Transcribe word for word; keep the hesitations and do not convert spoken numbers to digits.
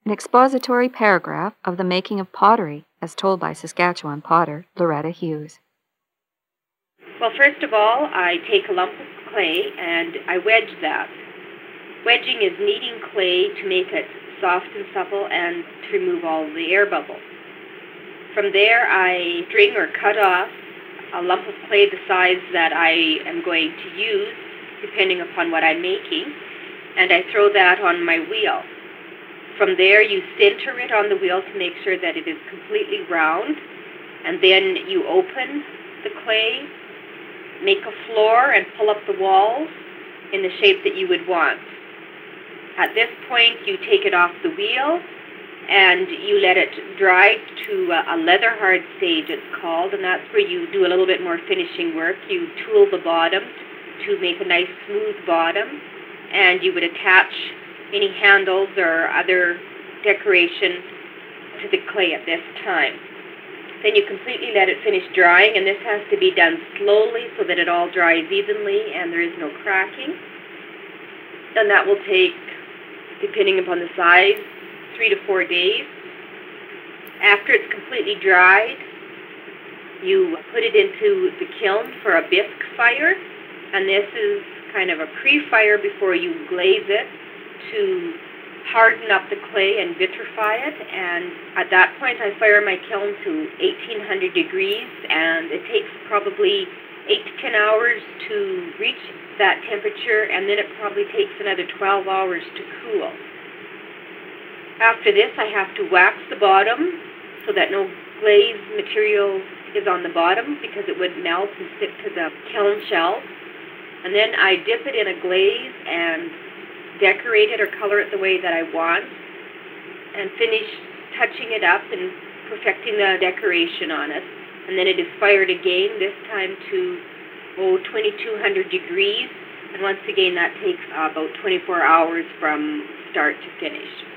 An expository paragraph of the making of pottery, as told by Saskatchewan potter Loretta Hughes. Well, first of all, I take a lump of clay and I wedge that. Wedging is kneading clay to make it soft and supple and to remove all the air bubbles. From there, I string or cut off a lump of clay the size that I am going to use, depending upon what I'm making, and I throw that on my wheel. From there, you center it on the wheel to make sure that it is completely round, and then you open the clay, make a floor, and pull up the walls in the shape that you would want. At this point, you take it off the wheel, and you let it dry to a leather hard stage, it's called, and that's where you do a little bit more finishing work. You tool the bottom to make a nice smooth bottom, and you would attach any handles or other decoration to the clay at this time. Then you completely let it finish drying, and this has to be done slowly so that it all dries evenly and there is no cracking. And that will take, depending upon the size, three to four days. After it's completely dried, you put it into the kiln for a bisque fire, and this is kind of a pre-fire before you glaze it to harden up the clay and vitrify it. And at that point, I fire my kiln to eighteen hundred degrees, and it takes probably eight to ten hours to reach that temperature, and then it probably takes another twelve hours to cool. After this, I have to wax the bottom so that no glaze material is on the bottom, because it would melt and stick to the kiln shelf. And then I dip it in a glaze and decorate it or color it the way that I want, and finish touching it up and perfecting the decoration on it. And then it is fired again, this time to oh, twenty-two hundred degrees. And once again, that takes uh, about twenty-four hours from start to finish.